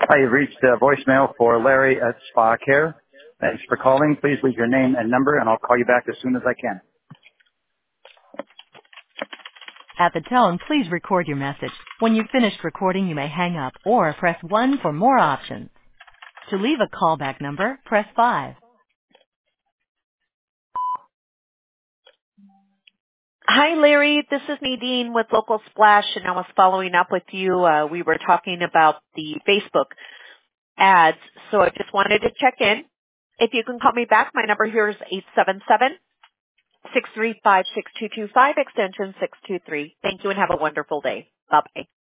Hi, you've reached voicemail for Larry at Spa Care. Thanks for calling. Please leave your name and number, and I'll call you back as soon as I can. At the tone, please record your message. When you've finished recording, you may hang up or press 1 for more options. To leave a callback number, press 5. Hi, Larry. This is Nadine with Local Splash, and I was following up with you. We were talking about the Facebook ads, so I just wanted to check in. If you can call me back, my number here is 877-635-6225, extension 623. Thank you and have a wonderful day. Bye-bye.